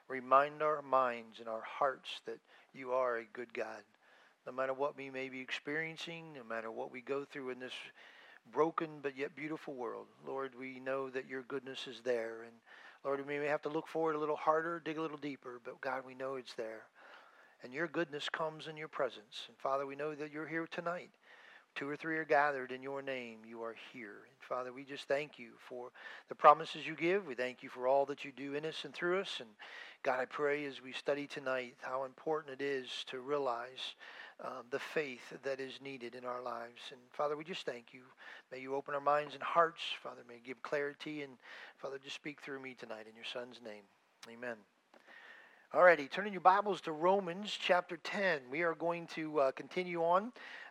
Remind our minds and our hearts that you are a good God. No matter what we may be experiencing, no matter what we go through in this broken but yet beautiful world, Lord, we know that your goodness is there. And Lord, we may have to look for it a little harder, dig a little deeper, but God, we know it's there. And your goodness comes in your presence. And Father, we know that you're here tonight. Two or three are gathered in your name, you are here. And Father, we just thank you for the promises you give. We thank you for all that you do in us and through us. And God, I pray as we study tonight how important it is to realize the faith that is needed in our lives. And Father, we just thank you. May you open our minds and hearts. Father, may you give clarity. And Father, just speak through me tonight in your Son's name. Amen. Alrighty, turning your Bibles to Romans chapter 10. We are going to continue on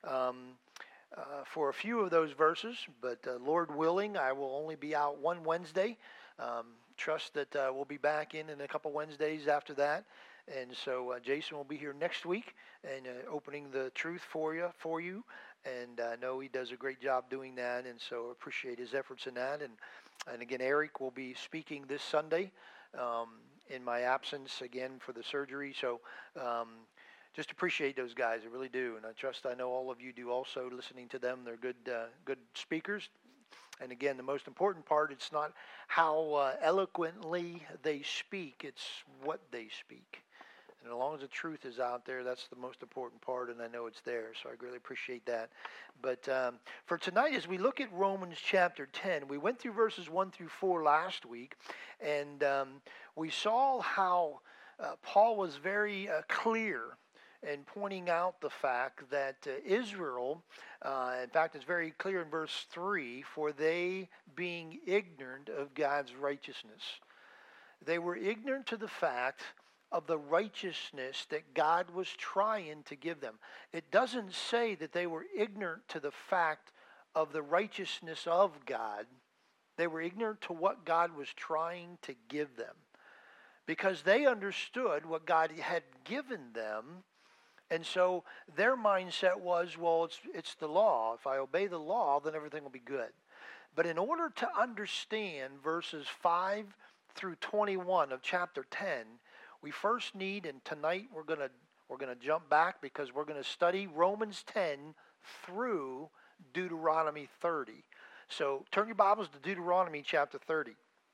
for a few of those verses, but Lord willing, I will only be out one Wednesday. Trust that we'll be back in a couple Wednesdays after that. And so Jason will be here next week and opening the truth for you. And I know he does a great job doing that, and so appreciate his efforts in that. And again, Eric will be speaking this Sunday in my absence again for the surgery. So just appreciate those guys. I really do. And I know all of you do also listening to them. They're good speakers. And again, the most important part, it's not how eloquently they speak, it's what they speak. And as long as the truth is out there, that's the most important part, and I know it's there, so I really appreciate that. But for tonight, as we look at Romans chapter 10, we went through verses 1 through 4 last week, and we saw how Paul was very clear in pointing out the fact that Israel, in fact, it's very clear in verse 3, for they being ignorant of God's righteousness. They were ignorant to the fact of the righteousness that God was trying to give them. It doesn't say that they were ignorant to the fact of the righteousness of God. They were ignorant to what God was trying to give them, because they understood what God had given them. And so their mindset was, well, it's the law. If I obey the law, then everything will be good. But in order to understand verses 5 through 21 of chapter 10, we first need, and tonight we're going to jump back because we're going to study Romans 10 through Deuteronomy 30. So turn your Bibles to Deuteronomy chapter 30.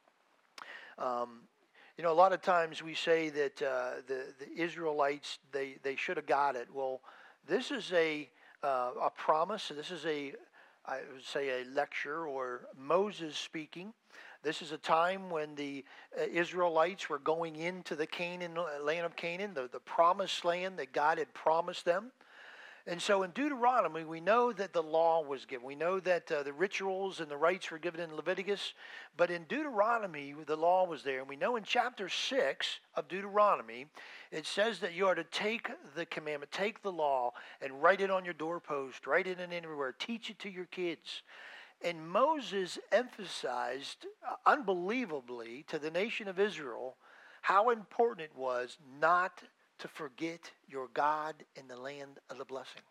A lot of times we say that the Israelites, they should have got it. Well, this is a promise. This is I would say a lecture or Moses speaking. This is a time when the Israelites were going into the land of Canaan, the promised land that God had promised them. And so in Deuteronomy, we know that the law was given. We know that the rituals and the rites were given in Leviticus. But in Deuteronomy, the law was there. And we know in chapter 6 of Deuteronomy, it says that you are to take the commandment, take the law, and write it on your doorpost, write it in everywhere, teach it to your kids. And Moses emphasized unbelievably to the nation of Israel how important it was not to forget your God in the land of the blessing.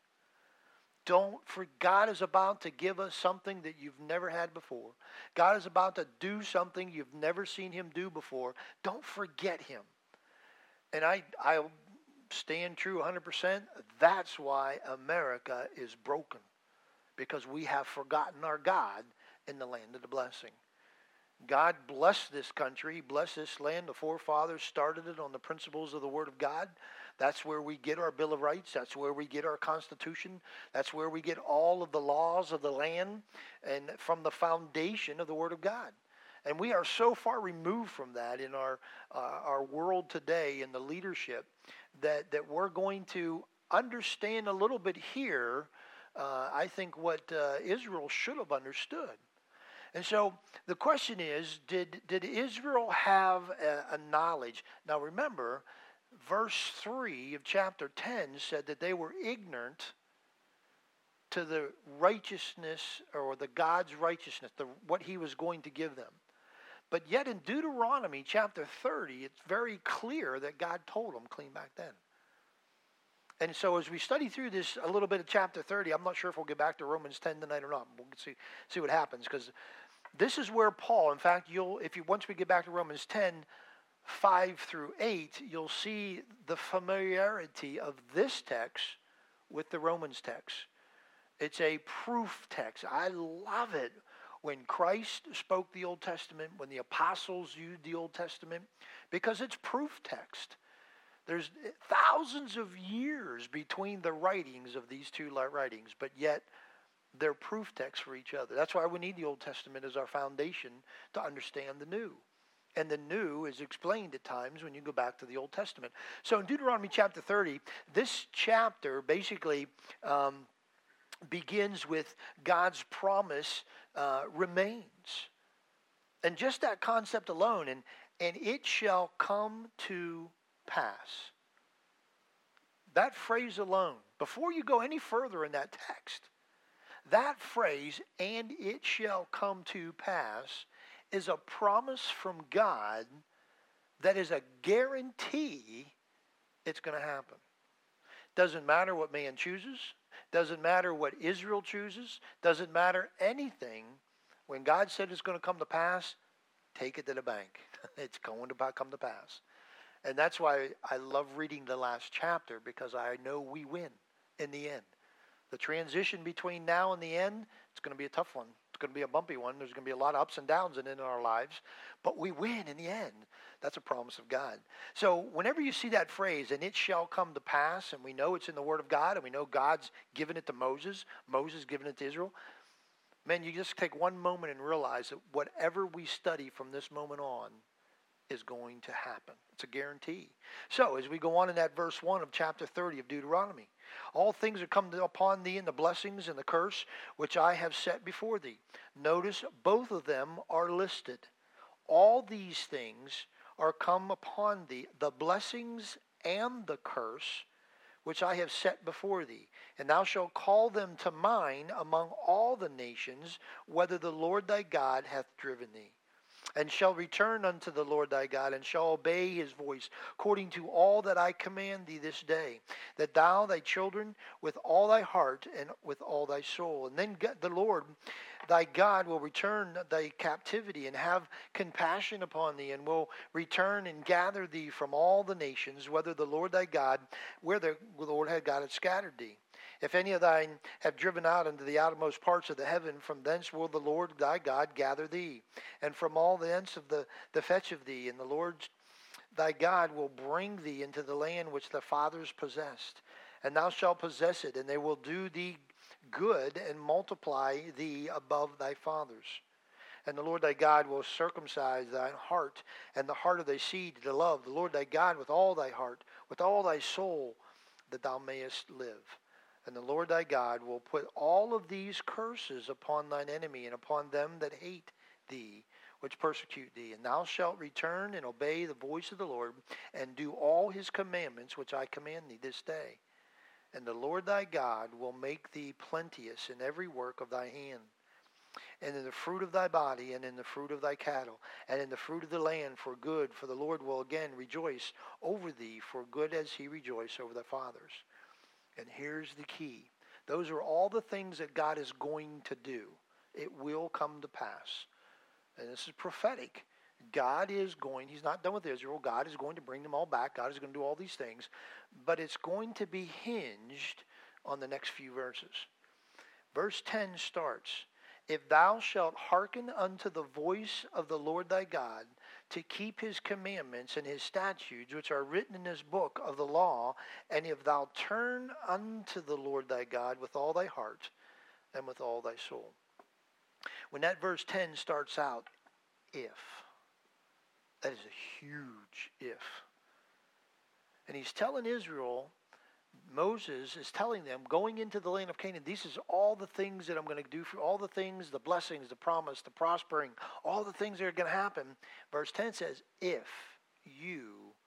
God is about to give us something that you've never had before. God is about to do something you've never seen him do before. Don't forget him. And I'll stand true 100%. That's why America is broken. Because we have forgotten our God in the land of the blessing. God blessed this country, blessed this land. The forefathers started it on the principles of the Word of God. That's where we get our Bill of Rights. That's where we get our Constitution. That's where we get all of the laws of the land and from the foundation of the Word of God. And we are so far removed from that in our world today in the leadership that we're going to understand a little bit here. I think what Israel should have understood. And so the question is, did Israel have a knowledge? Now remember, verse 3 of chapter 10 said that they were ignorant to the righteousness or the God's righteousness, what he was going to give them. But yet in Deuteronomy chapter 30, it's very clear that God told them clean back then. And so as we study through this a little bit of chapter 30, I'm not sure if we'll get back to Romans 10 tonight or not. We'll see what happens, because this is where Paul, in fact, once we get back to Romans 10, 5 through 8, you'll see the familiarity of this text with the Romans text. It's a proof text. I love it when Christ spoke the Old Testament, when the apostles used the Old Testament, because it's proof text. There's thousands of years between the writings of these two writings, but yet they're proof texts for each other. That's why we need the Old Testament as our foundation to understand the New. And the New is explained at times when you go back to the Old Testament. So in Deuteronomy chapter 30, this chapter basically begins with God's promise remains. And just that concept alone, and it shall come to pass. That phrase alone, before you go any further in that text, that phrase, and it shall come to pass, is a promise from God that is a guarantee it's going to happen. Doesn't matter what man chooses. Doesn't matter what Israel chooses. Doesn't matter anything. When God said it's going to come to pass, take it to the bank. It's going to come to pass. And that's why I love reading the last chapter, because I know we win in the end. The transition between now and the end, it's going to be a tough one. It's going to be a bumpy one. There's going to be a lot of ups and downs in our lives, but we win in the end. That's a promise of God. So whenever you see that phrase, and it shall come to pass, and we know it's in the Word of God, and we know God's given it to Moses, Moses given it to Israel, man, you just take one moment and realize that whatever we study from this moment on is going to happen. It's a guarantee. So as we go on in that verse 1 of chapter 30 of Deuteronomy, all things are come upon thee in the blessings and the curse which I have set before thee. Notice both of them are listed. All these things are come upon thee, the blessings and the curse which I have set before thee. And thou shalt call them to mind among all the nations, whether the Lord thy God hath driven thee. And shall return unto the Lord thy God, and shall obey his voice, according to all that I command thee this day, that thou, thy children, with all thy heart, and with all thy soul. And then the Lord thy God will return thy captivity, and have compassion upon thee, and will return and gather thee from all the nations, whether the Lord thy God, where the Lord thy God hath scattered thee. If any of thine have driven out into the outermost parts of the heaven, from thence will the Lord thy God gather thee, and from all the ends of the fetch of thee, and the Lord thy God will bring thee into the land which the fathers possessed. And thou shalt possess it, and they will do thee good, and multiply thee above thy fathers. And the Lord thy God will circumcise thine heart, and the heart of thy seed, to love the Lord thy God with all thy heart, with all thy soul, that thou mayest live. And the Lord thy God will put all of these curses upon thine enemy, and upon them that hate thee, which persecute thee. And thou shalt return and obey the voice of the Lord, and do all his commandments which I command thee this day. And the Lord thy God will make thee plenteous in every work of thy hand, and in the fruit of thy body, and in the fruit of thy cattle, and in the fruit of the land for good. For the Lord will again rejoice over thee for good, as he rejoiced over thy fathers. And here's the key. Those are all the things that God is going to do. It will come to pass. And this is prophetic. God is going, he's not done with Israel. God is going to bring them all back. God is going to do all these things. But it's going to be hinged on the next few verses. Verse 10 starts, if thou shalt hearken unto the voice of the Lord thy God, to keep his commandments and his statutes, which are written in this book of the law, and if thou turn unto the Lord thy God with all thy heart and with all thy soul. When that verse 10 starts out, if, that is a huge if. And he's telling Israel, Moses is telling them, going into the land of Canaan, these is all the things that I'm going to do for all the things, the blessings, the promise, the prospering, all the things that are going to happen. Verse 10 says, if you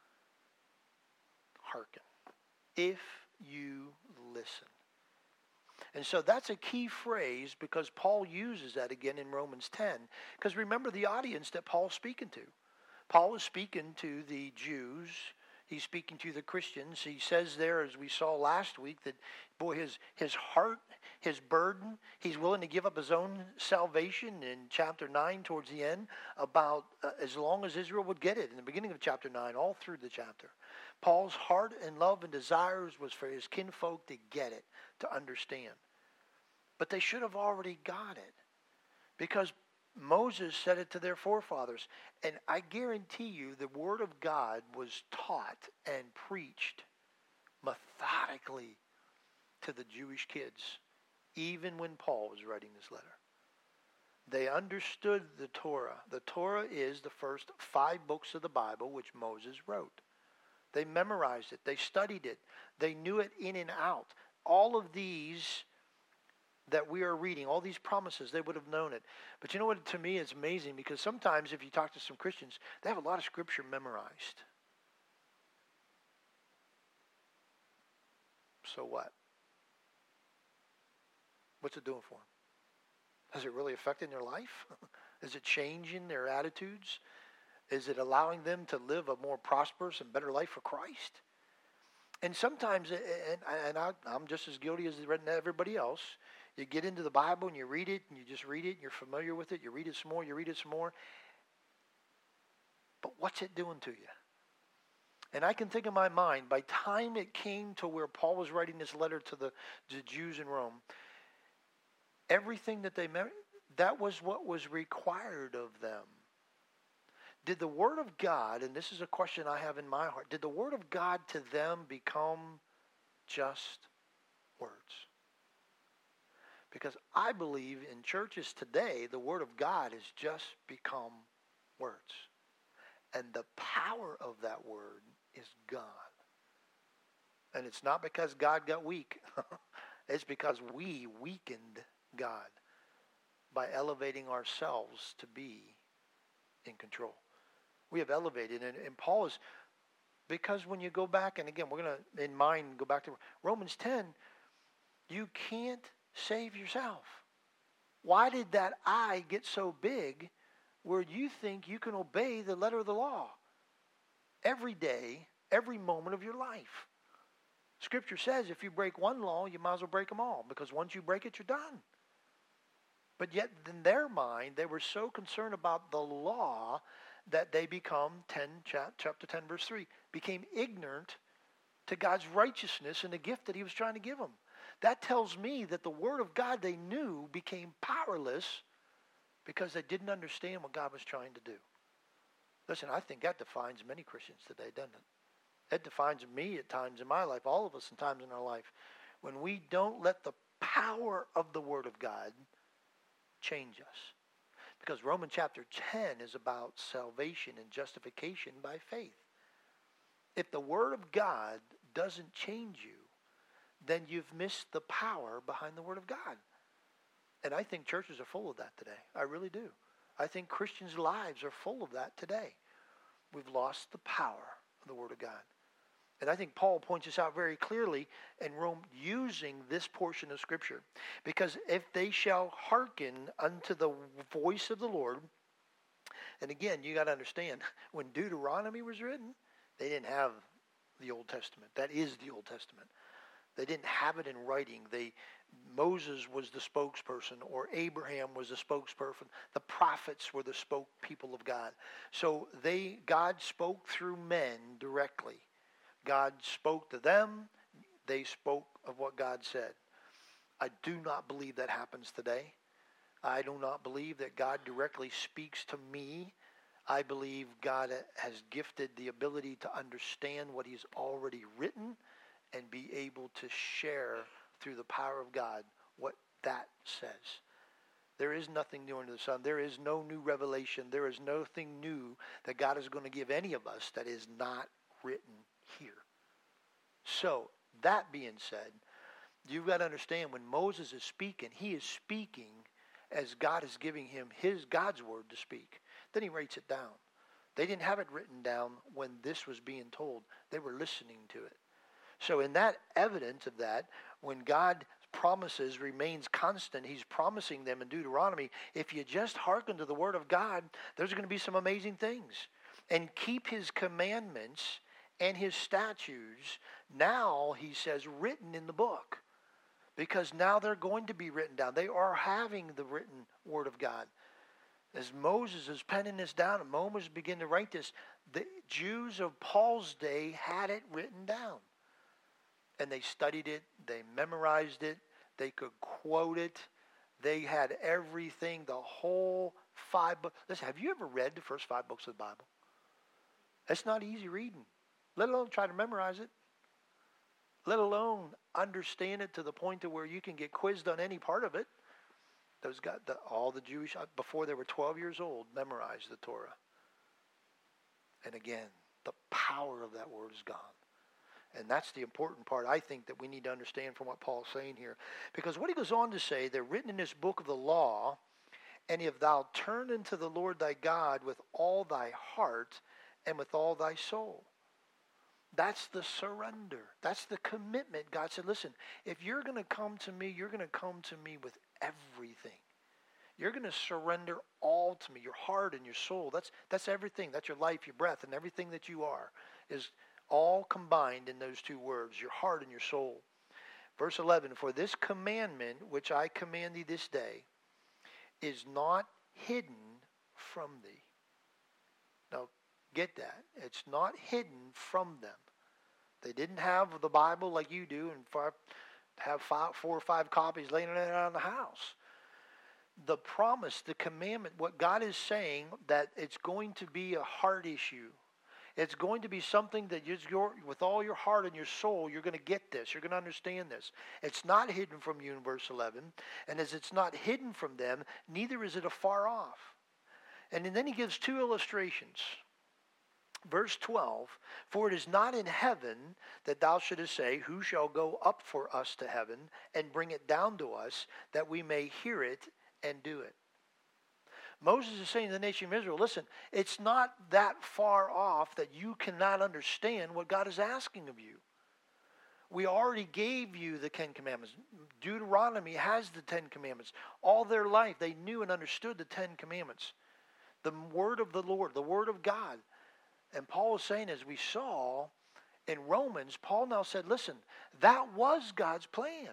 hearken, if you listen. And so that's a key phrase, because Paul uses that again in Romans 10. Because remember the audience that Paul's speaking to. Paul is speaking to the Jews. He's speaking to the Christians. He says there, as we saw last week, that, boy, his heart, his burden. He's willing to give up his own salvation in chapter 9 towards the end about as long as Israel would get it. In the beginning of chapter 9, all through the chapter. Paul's heart and love and desires was for his kinfolk to get it, to understand. But they should have already got it, because Moses said it to their forefathers. And I guarantee you the Word of God was taught and preached methodically to the Jewish kids, even when Paul was writing this letter. They understood the Torah. The Torah is the first 5 books of the Bible which Moses wrote. They memorized it. They studied it. They knew it in and out. All of these that we are reading, all these promises, they would have known it. But you know what, to me, it's amazing, because sometimes if you talk to some Christians, they have a lot of Scripture memorized. So what? What's it doing for them? Is it really affecting their life? Is it changing their attitudes? Is it allowing them to live a more prosperous and better life for Christ? And sometimes, I'm just as guilty as everybody else, you get into the Bible and you read it, and you just read it, and you're familiar with it, you read it some more, you read it some more. But what's it doing to you? And I can think in my mind, by the time it came to where Paul was writing this letter to the Jews in Rome, everything that they meant, that was what was required of them. Did the Word of God, and this is a question I have in my heart, did the Word of God to them become just words? Because I believe in churches today, the Word of God has just become words. And the power of that Word is gone. And it's not because God got weak. It's because we weakened God by elevating ourselves to be in control. We have elevated, and Paul is, because when you go back, and again, we're going to, in mind, go back to Romans 10, you can't save yourself. Why did that I get so big where you think you can obey the letter of the law every day, every moment of your life? Scripture says if you break one law, you might as well break them all, because once you break it, you're done. But yet in their mind, they were so concerned about the law that they become, chapter 10, verse 3, became ignorant to God's righteousness and the gift that he was trying to give them. That tells me that the Word of God they knew became powerless because they didn't understand what God was trying to do. Listen, I think that defines many Christians today, doesn't it? It defines me at times in my life, all of us at times in our life, when we don't let the power of the Word of God change us. Because Romans chapter 10 is about salvation and justification by faith. If the Word of God doesn't change you, then you've missed the power behind the Word of God. And I think churches are full of that today. I really do. I think Christians' lives are full of that today. We've lost the power of the Word of God. And I think Paul points this out very clearly in Rome using this portion of Scripture. Because if they shall hearken unto the voice of the Lord, and again, you got to understand, when Deuteronomy was written, they didn't have the Old Testament. That is the Old Testament. They didn't have it in writing. Moses was the spokesperson, or Abraham was the spokesperson. The prophets were the spoke people of God. So God spoke through men directly. God spoke to them. They spoke of what God said. I do not believe that happens today. I do not believe that God directly speaks to me. I believe God has gifted the ability to understand what he's already written and be able to share through the power of God what that says. There is nothing new under the sun. There is no new revelation. There is nothing new that God is going to give any of us that is not written here. So, that being said, you've got to understand when Moses is speaking, he is speaking as God is giving him God's word to speak. Then he writes it down. They didn't have it written down when this was being told. They were listening to it. So in that evidence of that, when God promises remains constant, he's promising them in Deuteronomy, if you just hearken to the word of God, there's going to be some amazing things. And keep his commandments and his statutes, now, he says, written in the book. because now they're going to be written down. They are having the written Word of God. As Moses is penning this down and Moses began to write this, the Jews of Paul's day had it written down. And they studied it, they memorized it, they could quote it. They had everything, the whole 5 books. Listen, have you ever read the first 5 books of the Bible? It's not easy reading, let alone try to memorize it, let alone understand it to the point to where you can get quizzed on any part of it. All the Jewish, before they were 12 years old, memorized the Torah. And again, the power of that word is gone. And that's the important part, I think, that we need to understand from what Paul's saying here. Because what he goes on to say, they're written in this book of the law, and if thou turn unto the Lord thy God with all thy heart and with all thy soul. That's the surrender. That's the commitment. God said, listen, if you're going to come to me, you're going to come to me with everything. You're going to surrender all to me, your heart and your soul. That's everything. That's your life, your breath, and everything that you are is all combined in those 2 words, your heart and your soul. Verse 11, for this commandment which I command thee this day is not hidden from thee. Now, get that. It's not hidden from them. They didn't have the Bible like you do and have 4 or 5 copies laying around the house. The promise, the commandment, what God is saying, that it's going to be a heart issue. It's going to be something that with all your heart and your soul, you're going to get this. You're going to understand this. It's not hidden from you in verse 11. And as it's not hidden from them, neither is it afar off. And then he gives 2 illustrations. Verse 12, for it is not in heaven that thou shouldest say, who shall go up for us to heaven and bring it down to us that we may hear it and do it. Moses is saying to the nation of Israel, listen, it's not that far off that you cannot understand what God is asking of you. We already gave you the 10 commandments. Deuteronomy has the 10 commandments. All their life they knew and understood the 10 commandments. The word of the Lord, the word of God. And Paul is saying, as we saw in Romans, Paul now said, listen, that was God's plan.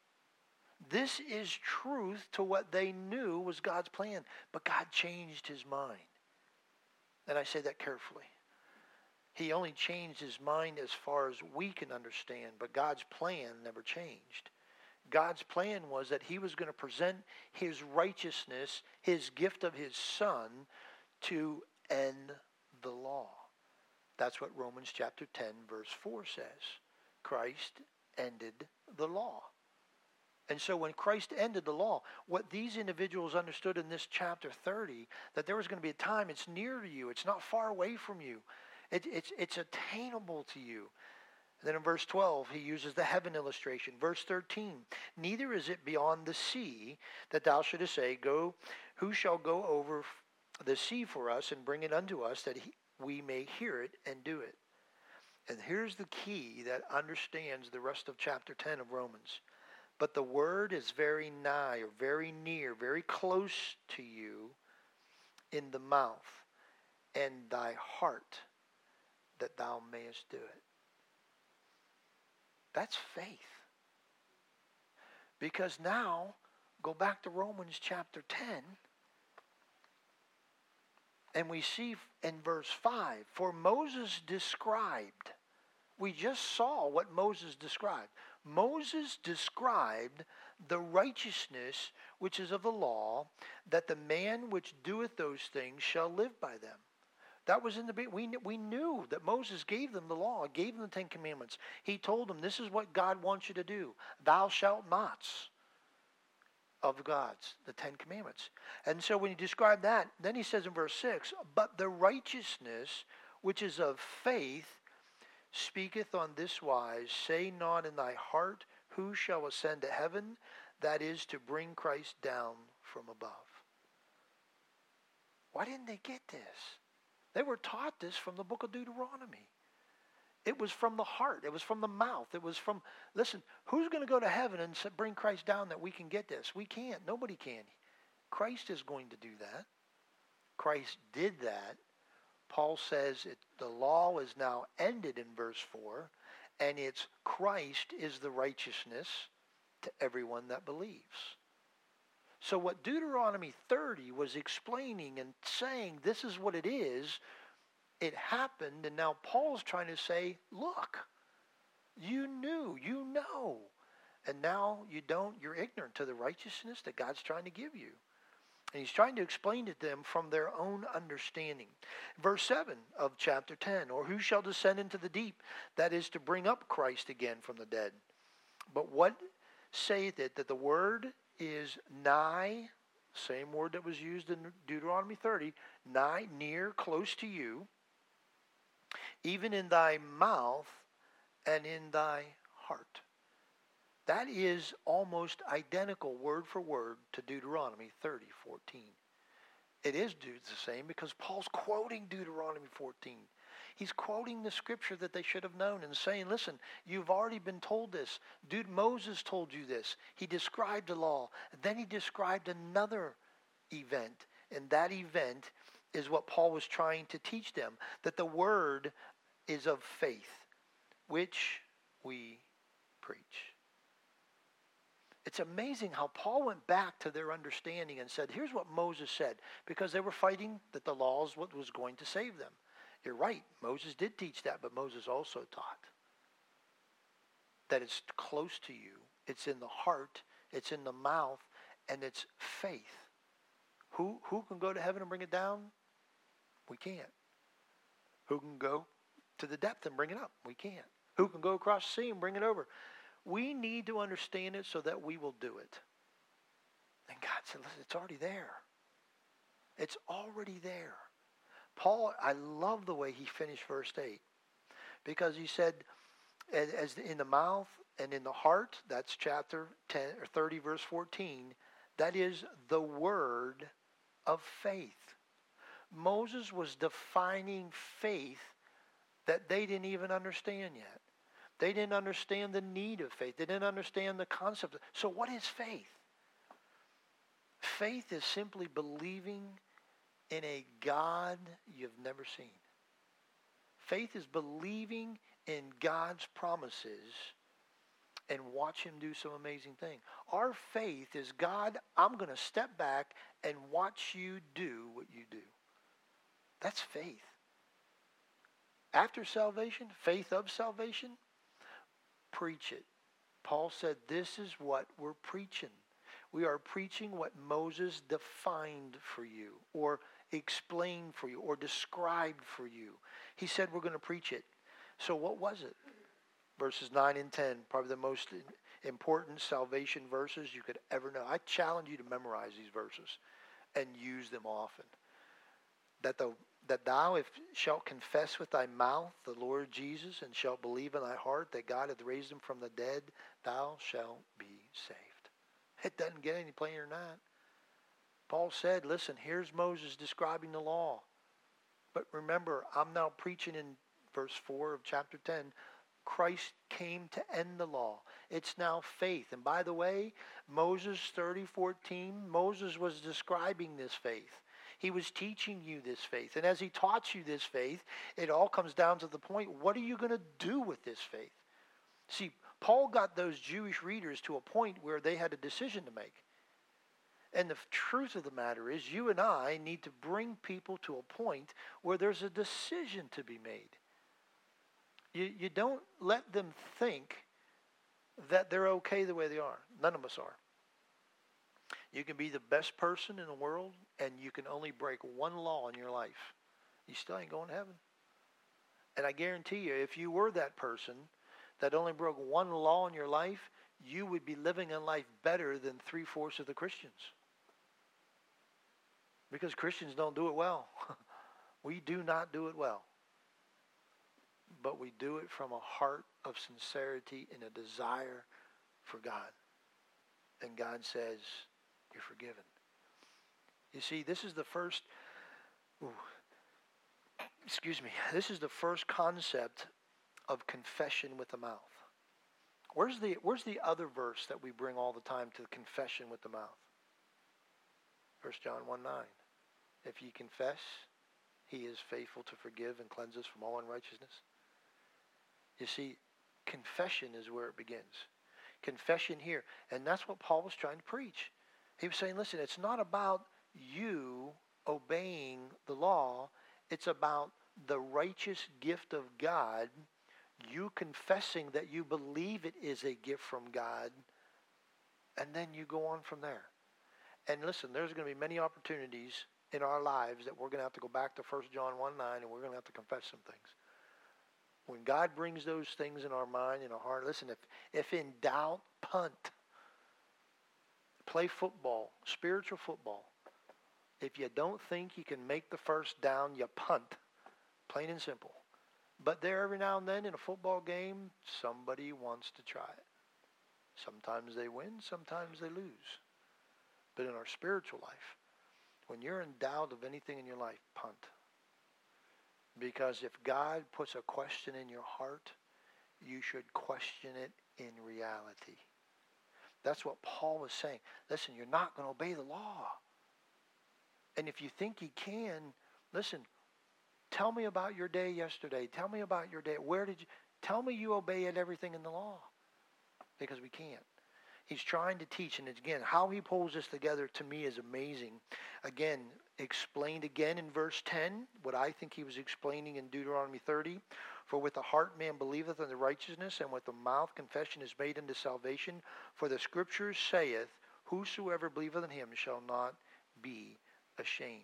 This is truth to what they knew was God's plan. But God changed his mind. And I say that carefully. He only changed his mind as far as we can understand, but God's plan never changed. God's plan was that he was going to present his righteousness, his gift of his Son, to end the law. That's what Romans chapter 10, verse 4 says. Christ ended the law. And so when Christ ended the law, what these individuals understood in this chapter 30, that there was going to be a time, it's near to you, it's not far away from you, it's attainable to you. And then in verse 12, he uses the heaven illustration. Verse 13, neither is it beyond the sea that thou shouldest say, go, who shall go over the sea for us and bring it unto us that we may hear it and do it. And here's the key that understands the rest of chapter 10 of Romans. But the word is very nigh, or very near, very close to you in the mouth and thy heart, that thou mayest do it. That's faith. Because now, go back to Romans chapter 10, and we see in verse 5, for Moses described, we just saw what Moses described. Moses described the righteousness which is of the law, that the man which doeth those things shall live by them. That was in the beginning. We knew that Moses gave them the law, gave them the 10 commandments. He told them, this is what God wants you to do. Thou shalt nots of God's, the 10 commandments. And so when he described that, then he says in verse 6, but the righteousness which is of faith speaketh on this wise, say not in thy heart, who shall ascend to heaven? That is to bring Christ down from above. Why didn't they get this? They were taught this from the book of Deuteronomy. It was from the heart. It was from the mouth. It was from, listen, who's going to go to heaven and bring Christ down that we can get this? We can't. Nobody can. Christ is going to do that. Christ did that. Paul says the law is now ended in verse 4, and it's Christ is the righteousness. to everyone that believes. So what Deuteronomy 30 was explaining and saying, this is what it is, it happened, and now Paul's trying to say, look, you knew, you know, and now you don't, you're ignorant to the righteousness that God's trying to give you. And he's trying to explain to them from their own understanding. Verse 7 of chapter 10, or who shall descend into the deep? That is to bring up Christ again from the dead. But what saith it that the word is nigh, same word that was used in Deuteronomy 30, nigh, near, close to you, even in thy mouth and in thy heart. That is almost identical word for word to Deuteronomy 30:14. It is the same because Paul's quoting Deuteronomy 14. He's quoting the scripture that they should have known and saying, listen, you've already been told this. Moses told you this. He described the law. And then he described another event. And that event is what Paul was trying to teach them, that the word is of faith, which we preach. It's amazing how Paul went back to their understanding and said, here's what Moses said, because they were fighting that the law is what was going to save them. You're right, Moses did teach that, but Moses also taught that it's close to you, it's in the heart, it's in the mouth, and it's faith. Who can go to heaven and bring it down? We can't. Who can go to the depth and bring it up? We can't. Who can go across the sea and bring it over? We need to understand it so that we will do it. And God said, listen, it's already there. It's already there. Paul, I love the way he finished verse 8. Because he said, as in the mouth and in the heart, that's chapter 10 or 30, verse 14, that is the word of faith. Moses was defining faith that they didn't even understand yet. They didn't understand the need of faith. They didn't understand the concept. So what is faith? Faith is simply believing in a God you've never seen. Faith is believing in God's promises and watch him do some amazing thing. Our faith is, God, I'm going to step back and watch you do what you do. That's faith. After salvation, faith of salvation, preach it. Paul said, this is what we're preaching. We are preaching what Moses defined for you, or explained for you, or described for you. He said we're going to preach it. So what was it? Verses 9 and 10, probably the most important salvation verses you could ever know. I challenge you to memorize these verses and use them often. That thou, if shalt confess with thy mouth the Lord Jesus, and shalt believe in thy heart that God hath raised him from the dead, thou shalt be saved. It doesn't get any plainer than that. Paul said, listen, here's Moses describing the law. But remember, I'm now preaching in verse 4 of chapter 10. Christ came to end the law. It's now faith. And by the way, Moses 30:14, Moses was describing this faith. He was teaching you this faith. And as he taught you this faith, it all comes down to the point, what are you going to do with this faith? See, Paul got those Jewish readers to a point where they had a decision to make. And the truth of the matter is, you and I need to bring people to a point where there's a decision to be made. You don't let them think that they're okay the way they are. None of us are. You can be the best person in the world, and you can only break one law in your life. You still ain't going to heaven. And I guarantee you, if you were that person that only broke one law in your life, you would be living a life better than 3/4 of the Christians. Because Christians don't do it well. We do not do it well. But we do it from a heart of sincerity and a desire for God. And God says, you're forgiven. You see, this is the first, this is the first concept of confession with the mouth. Where's the other verse that we bring all the time to confession with the mouth? 1 John 1:9. If ye confess, he is faithful to forgive and cleanse us from all unrighteousness. You see, confession is where it begins. confession here. And that's what Paul was trying to preach. He was saying, listen, it's not about you obeying the law. It's about the righteous gift of God, you confessing that you believe it is a gift from God, and then you go on from there. And listen, there's going to be many opportunities in our lives that we're going to have to go back to 1 John 1:9, and we're going to have to confess some things. When God brings those things in our mind, in our heart, listen, if in doubt, punt. Play football, spiritual football. If you don't think you can make the first down, you punt. Plain and simple. But there every now and then in a football game, somebody wants to try it. Sometimes they win, sometimes they lose. But in our spiritual life, when you're in doubt of anything in your life, punt. Because if God puts a question in your heart, you should question it in reality. That's what Paul was saying. Listen, you're not going to obey the law. And if you think you can, listen, tell me about your day yesterday. Tell me about your day. Tell me you obeyed everything in the law. Because we can't. He's trying to teach, and again, how he pulls this together to me is amazing. Again, explained again in verse 10, what I think he was explaining in Deuteronomy 30. For with the heart man believeth unto righteousness, and with the mouth confession is made unto salvation. For the Scripture saith, whosoever believeth in him shall not be ashamed.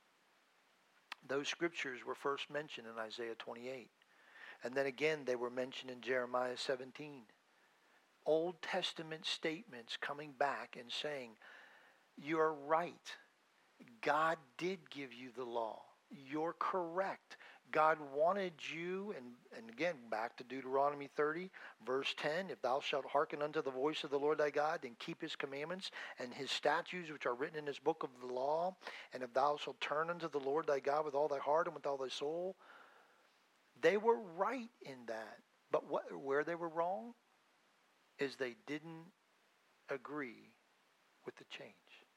Those scriptures were first mentioned in Isaiah 28. And then again, they were mentioned in Jeremiah 17. Old Testament statements coming back and saying, you're right. God did give you the law. You're correct. God wanted you, and again, back to Deuteronomy 30, verse 10, if thou shalt hearken unto the voice of the Lord thy God, and keep his commandments and his statutes which are written in this book of the law, and if thou shalt turn unto the Lord thy God with all thy heart and with all thy soul, they were right in that. But where they were wrong is they didn't agree with the change.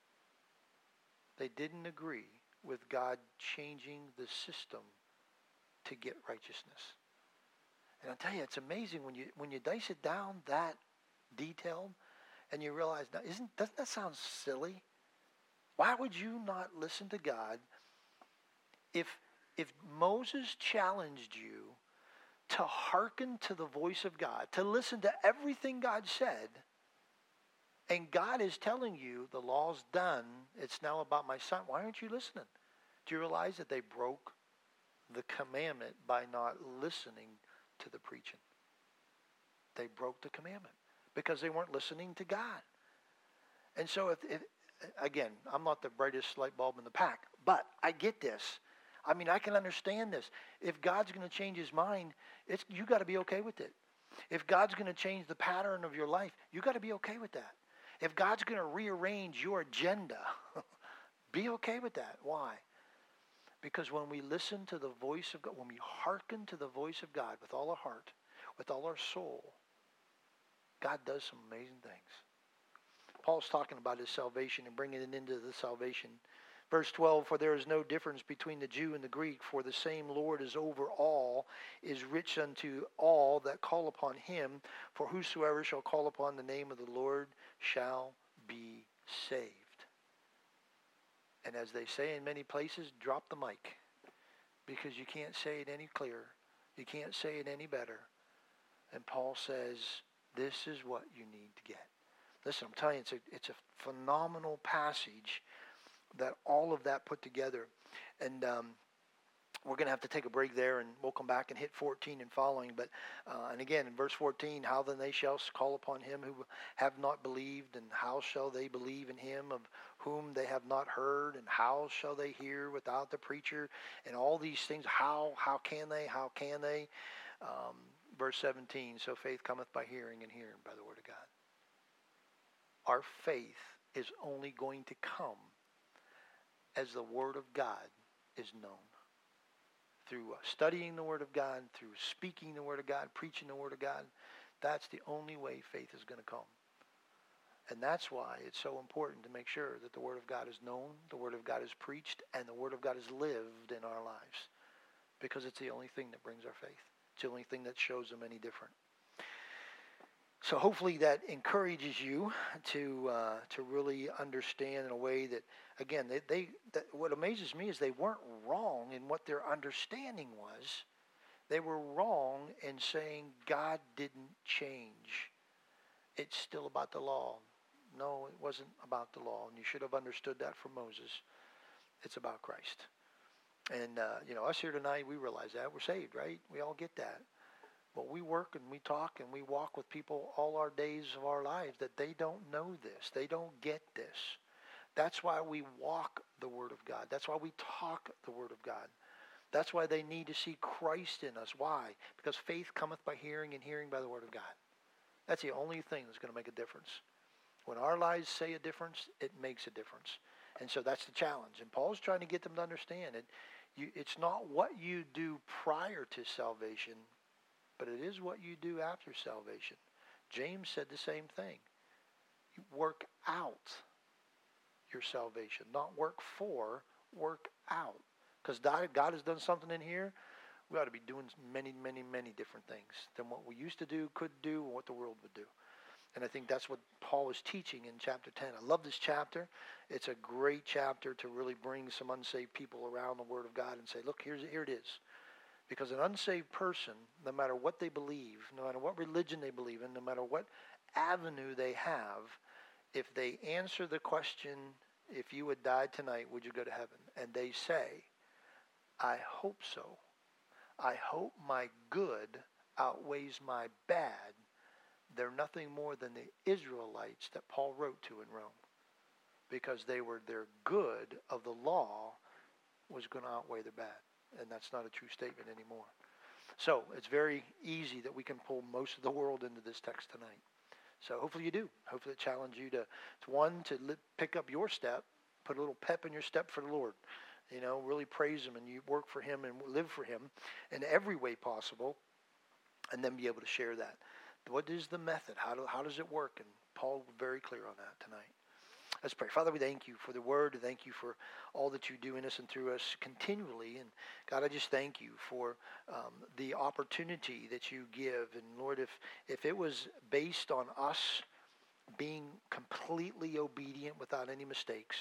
They didn't agree with God changing the system to get righteousness. And I tell you, it's amazing when you dice it down that detailed, and you realize, now, doesn't that sound silly? Why would you not listen to God if Moses challenged you to hearken to the voice of God, to listen to everything God said, and God is telling you the law's done, it's now about my son, why aren't you listening? Do you realize that they broke the commandment by not listening to the preaching? They broke the commandment because they weren't listening to God. And so, if again, I'm not the brightest light bulb in the pack, but I get this. I mean, I can understand this. If God's going to change his mind, you got to be okay with it. If God's going to change the pattern of your life, you got to be okay with that. If God's going to rearrange your agenda, be okay with that. Why? Because when we listen to the voice of God, when we hearken to the voice of God with all our heart, with all our soul, God does some amazing things. Paul's talking about his salvation and bringing it into the salvation. Verse 12, for there is no difference between the Jew and the Greek, for the same Lord is over all, is rich unto all that call upon him. For whosoever shall call upon the name of the Lord shall be saved. And as they say in many places, drop the mic. Because you can't say it any clearer. You can't say it any better. And Paul says, this is what you need to get. Listen, I'm telling you, it's a phenomenal passage that all of that put together. And we're going to have to take a break there, and we'll come back and hit 14 and following. But and again, in verse 14, how then they shall call upon him who have not believed, and how shall they believe in him of whom they have not heard, and how shall they hear without the preacher, and all these things. How can they? Verse 17, so faith cometh by hearing, and hearing by the word of God. Our faith is only going to come as the word of God is known. Through studying the word of God, through speaking the word of God, preaching the word of God. That's the only way faith is going to come. And that's why it's so important to make sure that the word of God is known, the word of God is preached, and the word of God is lived in our lives. Because it's the only thing that brings our faith. It's the only thing that shows them any different. So hopefully that encourages you to really understand in a way that, again, what amazes me is they weren't wrong in what their understanding was. They were wrong in saying God didn't change. It's still about the law. No, it wasn't about the law, and you should have understood that from Moses. It's about Christ. And, us here tonight, we realize that. We're saved, right? We all get that. But we work and we talk and we walk with people all our days of our lives that they don't know this. They don't get this. That's why we walk the Word of God. That's why we talk the Word of God. That's why they need to see Christ in us. Why? Because faith cometh by hearing, and hearing by the Word of God. That's the only thing that's going to make a difference. When our lives say a difference, it makes a difference. And so that's the challenge. And Paul's trying to get them to understand it. It's not what you do prior to salvation, but it is what you do after salvation. James said the same thing. You work out your salvation. Not work for, work out. Because God has done something in here. We ought to be doing many, many, many different things than what we used to do, could do, and what the world would do. And I think that's what Paul is teaching in chapter 10. I love this chapter. It's a great chapter to really bring some unsaved people around the Word of God and say, look, here it is. Because an unsaved person, no matter what they believe, no matter what religion they believe in, no matter what avenue they have, if they answer the question, if you had died tonight, would you go to heaven? And they say, I hope so. I hope my good outweighs my bad. They're nothing more than the Israelites that Paul wrote to in Rome. Because their good of the law was going to outweigh their bad. And that's not a true statement anymore. So it's very easy that we can pull most of the world into this text tonight. So hopefully you do. Hopefully it challenges you to pick up your step, put a little pep in your step for the Lord. Really praise Him, and you work for Him and live for Him in every way possible, and then be able to share that. What is the method? How does it work? And Paul was very clear on that tonight. Let's pray. Father, we thank you for the Word. Thank you for all that you do in us and through us continually. And God, I just thank you for the opportunity that you give. And Lord, if it was based on us being completely obedient without any mistakes,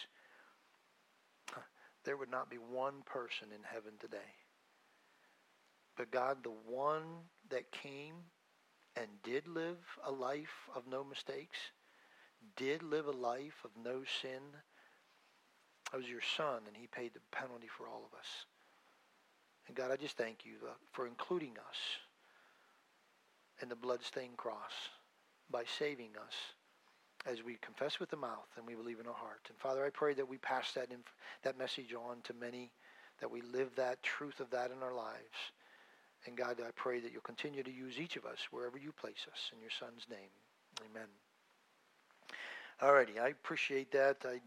there would not be one person in heaven today. But God, the one that came and did live a life of no mistakes, did live a life of no sin, that was your Son, and He paid the penalty for all of us. And God, I just thank you for including us in the bloodstained cross by saving us as we confess with the mouth and we believe in our heart. And Father, I pray that we pass that message on to many, that we live that truth of that in our lives. And God, I pray that you'll continue to use each of us wherever you place us. In your Son's name, amen. All righty, I appreciate that.